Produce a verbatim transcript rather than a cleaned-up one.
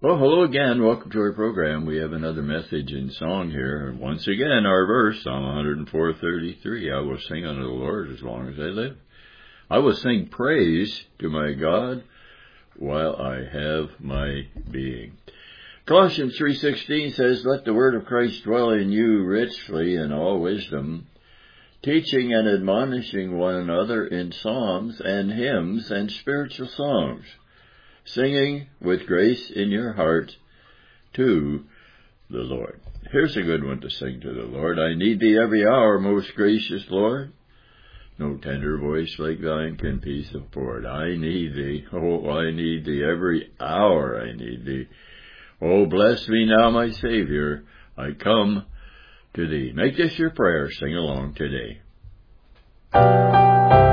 Well, hello again. Welcome to our program. We have another message in song here. And once again, our verse, Psalm one oh four thirty-three. I will sing unto the Lord as long as I live. I will sing praise to my God while I have my being. Colossians three sixteen says, Let the word of Christ dwell in you richly in all wisdom, teaching and admonishing one another in psalms and hymns and spiritual songs, singing with grace in your heart to the Lord. Here's a good one to sing to the Lord. I need thee every hour, most gracious Lord. No tender voice like thine can peace afford. I need thee. Oh, I need thee every hour. I need thee. Oh, bless me now, my Savior. I come to thee. Make this your prayer. Sing along today.